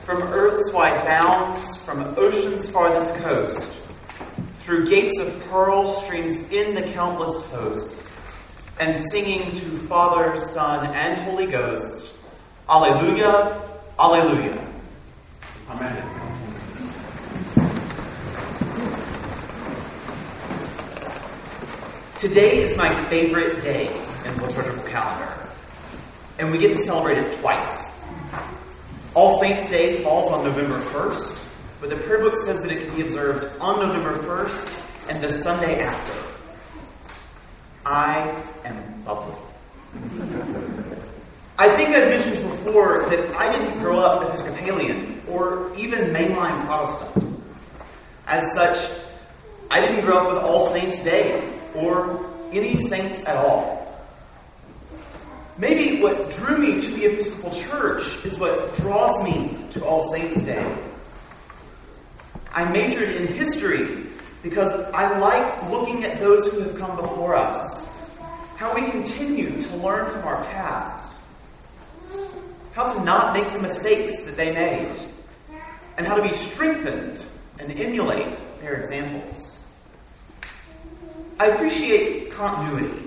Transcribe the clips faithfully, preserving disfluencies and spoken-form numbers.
From earth's wide bounds, from ocean's farthest coast, through gates of pearl streams in the countless host, and singing to Father, Son, and Holy Ghost, Alleluia, Alleluia. Amen. Today is my favorite day in the liturgical calendar, and we get to celebrate it twice. All Saints' Day falls on November first, but the prayer book says that it can be observed on November first and the Sunday after. I am bubbly. I think I've mentioned before that I didn't grow up Episcopalian or even mainline Protestant. As such, I didn't grow up with All Saints' Day or any saints at all. Maybe what drew me to the Episcopal Church is what draws me to All Saints' Day. I majored in history because I like looking at those who have come before us, how we continue to learn from our past, how to not make the mistakes that they made, and how to be strengthened and emulate their examples. I appreciate continuity.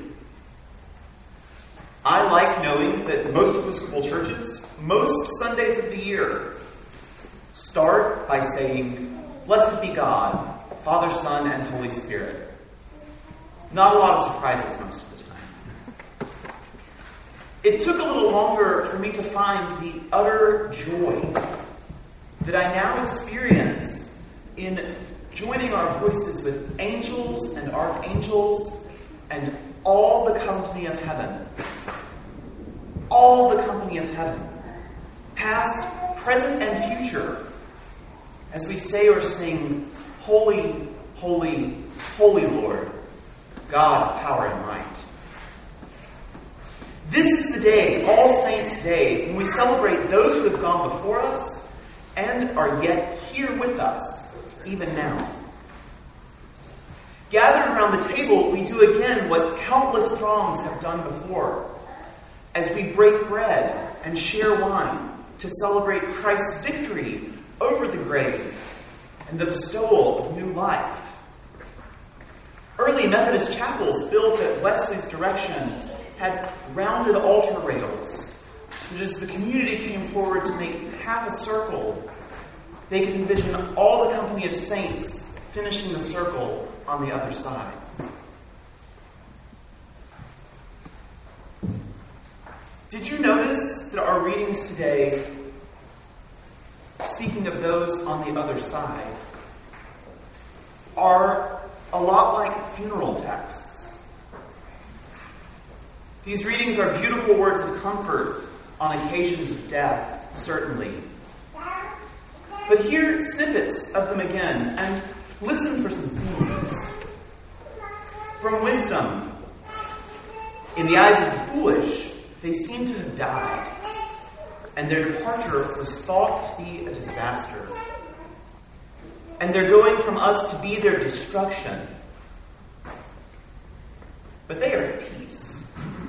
I like knowing that most Episcopal churches, most Sundays of the year, start by saying, "Blessed be God, Father, Son, and Holy Spirit." Not a lot of surprises most of the time. It took a little longer for me to find the utter joy that I now experience in joining our voices with angels and archangels and all the company of heaven. All the company of heaven, past, present, and future, as we say or sing, "Holy, holy, holy Lord, God of power and might." This is the day, All Saints' Day, when we celebrate those who have gone before us and are yet here with us, even now. Gathered around the table, we do again what countless throngs have done before, as we break bread and share wine to celebrate Christ's victory over the grave and the bestowal of new life. Early Methodist chapels built at Wesley's direction had rounded altar rails, so that as the community came forward to make half a circle, they could envision all the company of saints finishing the circle on the other side. Did you notice that our readings today, speaking of those on the other side, are a lot like funeral texts? These readings are beautiful words of comfort on occasions of death, certainly. But hear snippets of them again and listen for some themes. From wisdom, in the eyes of the foolish, they seem to have died, and their departure was thought to be a disaster. And they're going from us to be their destruction. But they are at peace.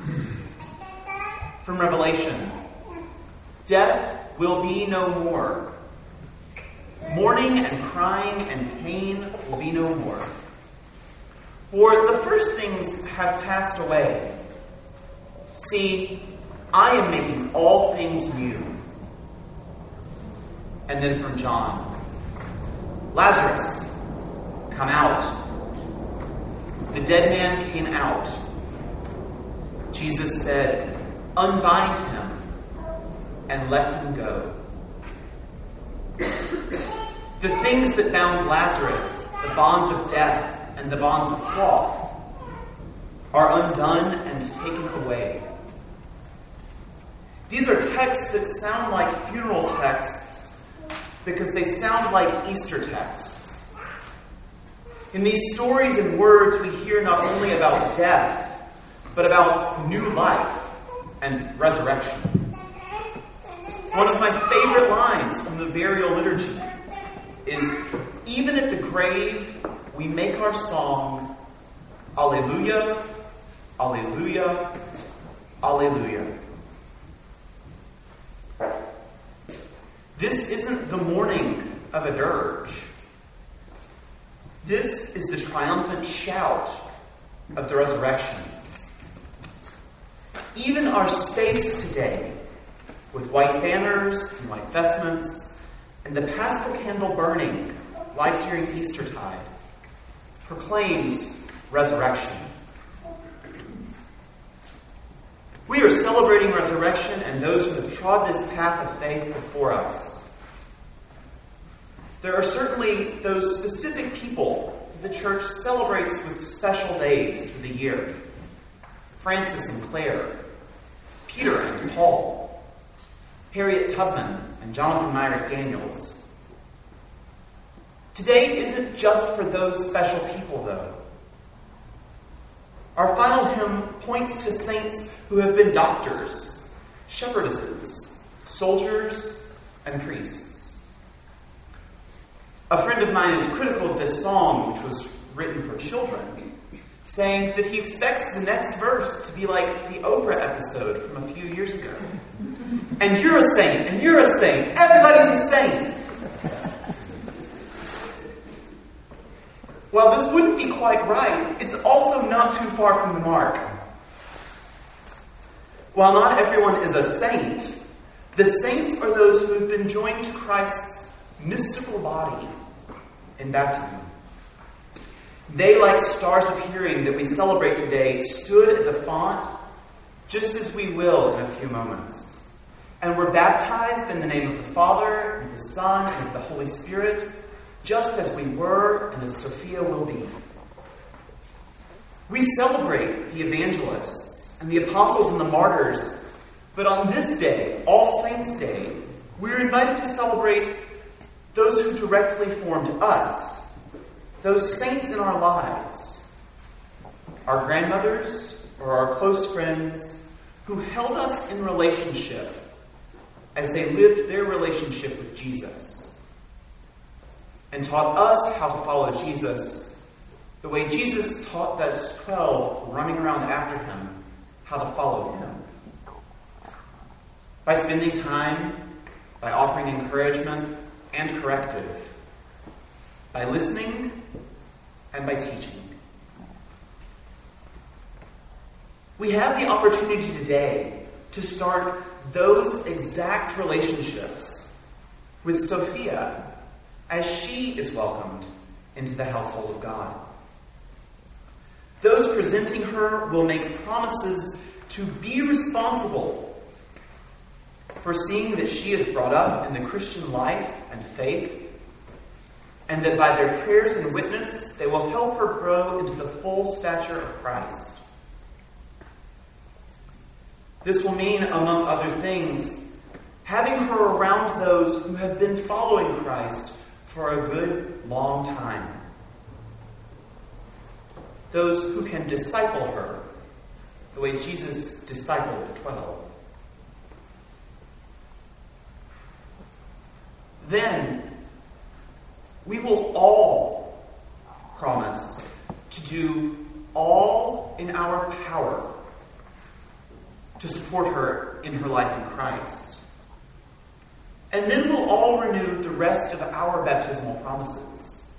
From Revelation, death will be no more. Mourning and crying and pain will be no more. For the first things have passed away. See, I am making all things new. And then from John, Lazarus, come out. The dead man came out. Jesus said, unbind him and let him go. The things that bound Lazarus, the bonds of death and the bonds of cloth, are undone and taken away. These are texts that sound like funeral texts because they sound like Easter texts. In these stories and words, we hear not only about death, but about new life and resurrection. One of my favorite lines from the burial liturgy is, even at the grave, we make our song, Alleluia, Alleluia, Alleluia. This isn't the mourning of a dirge. This is the triumphant shout of the resurrection. Even our space today, with white banners and white vestments, and the paschal candle burning, like during Eastertide, proclaims resurrection. We are celebrating resurrection and those who have trod this path of faith before us. There are certainly those specific people that the church celebrates with special days through the year. Francis and Clare, Peter and Paul, Harriet Tubman and Jonathan Myrick Daniels. Today isn't just for those special people, though. Our final hymn points to saints who have been doctors, shepherdesses, soldiers, and priests. A friend of mine is critical of this song, which was written for children, saying that he expects the next verse to be like the Oprah episode from a few years ago. And you're a saint, and you're a saint, everybody's a saint. While this wouldn't be quite right, it's also not too far from the mark. While not everyone is a saint, the saints are those who have been joined to Christ's mystical body in baptism. They, like stars appearing that we celebrate today, stood at the font, just as we will in a few moments, and were baptized in the name of the Father, and of the Son, and of the Holy Spirit, just as we were and as Sophia will be. We celebrate the evangelists and the apostles and the martyrs, but on this day, All Saints' Day, we're invited to celebrate those who directly formed us, those saints in our lives, our grandmothers or our close friends who held us in relationship as they lived their relationship with Jesus, and taught us how to follow Jesus the way Jesus taught those twelve running around after him how to follow him. By spending time, by offering encouragement and corrective, by listening and by teaching. We have the opportunity today to start those exact relationships with Sophia as she is welcomed into the household of God. Those presenting her will make promises to be responsible for seeing that she is brought up in the Christian life and faith, and that by their prayers and witness, they will help her grow into the full stature of Christ. This will mean, among other things, having her around those who have been following Christ for a good long time. Those who can disciple her the way Jesus discipled the twelve. Then we will all promise to do all in our power to support her in her life in Christ. And then we'll all renew the rest of our baptismal promises.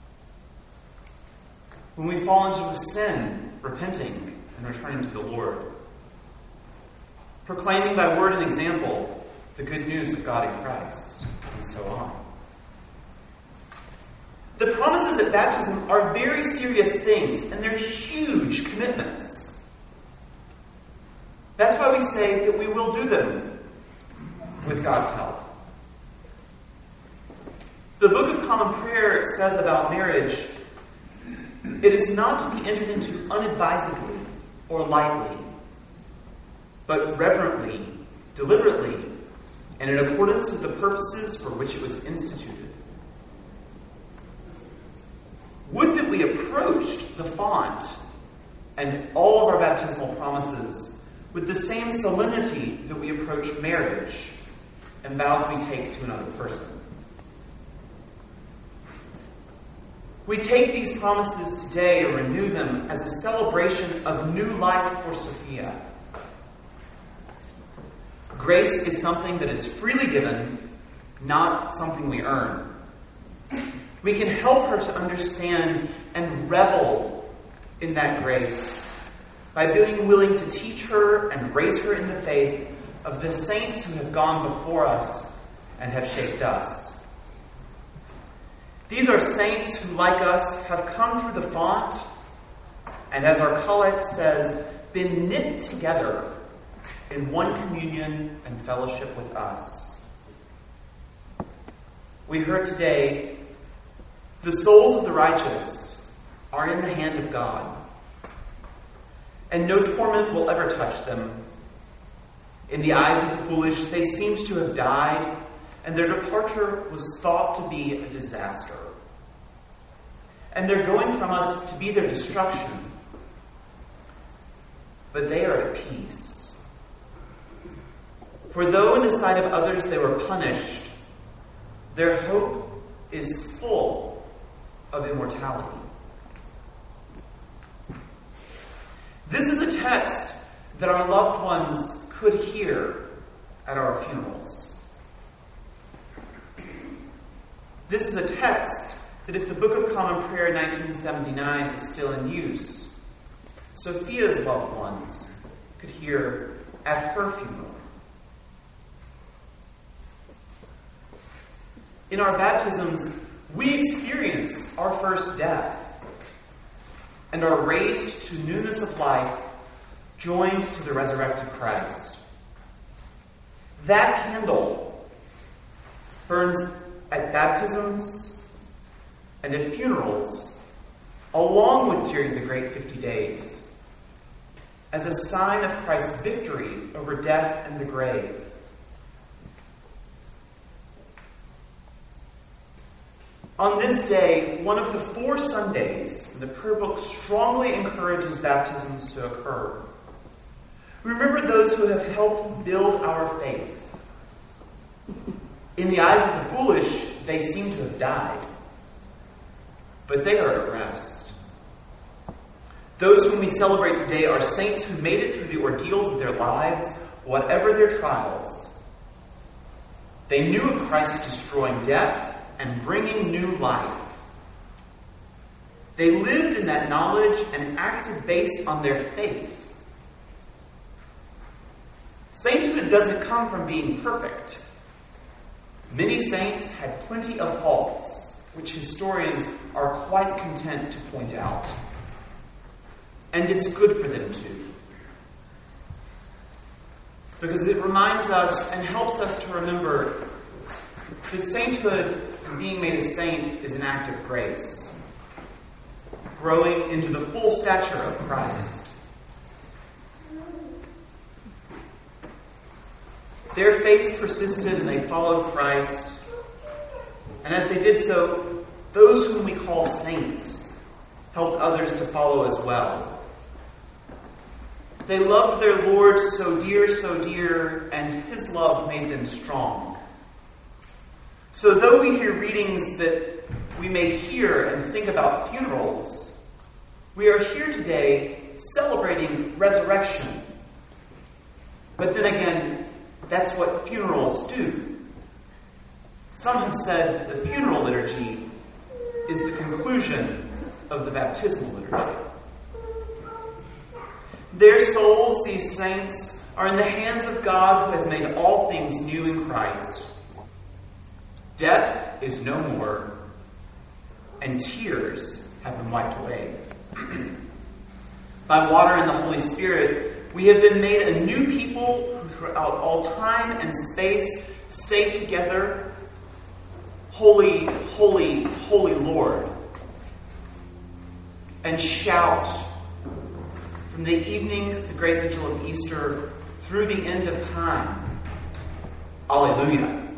When we fall into sin, repenting and returning to the Lord. Proclaiming by word and example the good news of God in Christ, and so on. The promises at baptism are very serious things, and they're huge commitments. That's why we say that we will do them with God's help. The Book of Common Prayer says about marriage, it is not to be entered into unadvisedly or lightly, but reverently, deliberately, and in accordance with the purposes for which it was instituted. Would that we approached the font and all of our baptismal promises with the same solemnity that we approach marriage and vows we take to another person. We take these promises today and renew them as a celebration of new life for Sophia. Grace is something that is freely given, not something we earn. We can help her to understand and revel in that grace by being willing to teach her and raise her in the faith of the saints who have gone before us and have shaped us. These are saints who, like us, have come through the font and, as our collect says, been knit together in one communion and fellowship with us. We heard today, the souls of the righteous are in the hand of God, and no torment will ever touch them. In the eyes of the foolish, they seemed to have died, and their departure was thought to be a disaster. And their going from us to be their destruction. But they are at peace. For though in the sight of others they were punished, their hope is full of immortality. This is a text that our loved ones could hear at our funerals. This is a text that, if the Book of Common Prayer nineteen seventy-nine is still in use, Sophia's loved ones could hear at her funeral. In our baptisms, we experience our first death and are raised to newness of life, joined to the resurrected Christ. That candle burns at baptisms and at funerals, along with during the great fifty days, as a sign of Christ's victory over death and the grave. On this day, one of the four Sundays, the prayer book strongly encourages baptisms to occur. Remember those who have helped build our faith. In the eyes of the foolish, they seem to have died, but they are at rest. Those whom we celebrate today are saints who made it through the ordeals of their lives, whatever their trials. They knew of Christ destroying death and bringing new life. They lived in that knowledge and acted based on their faith. Sainthood doesn't come from being perfect. Many saints had plenty of faults, which historians are quite content to point out. And it's good for them to. Because it reminds us and helps us to remember that sainthood, being made a saint, is an act of grace, growing into the full stature of Christ. Their faiths persisted and they followed Christ. And as they did so, those whom we call saints helped others to follow as well. They loved their Lord so dear, so dear, and his love made them strong. So though we hear readings that we may hear and think about funerals, we are here today celebrating resurrection. But then again, that's what funerals do. Some have said that the funeral liturgy is the conclusion of the baptismal liturgy. Their souls, these saints, are in the hands of God who has made all things new in Christ. Death is no more, and tears have been wiped away. By water and the Holy Spirit, we have been made a new people who throughout all time and space say together, "Holy, holy, holy Lord," and shout from the evening of the great vigil of Easter through the end of time, "Alleluia."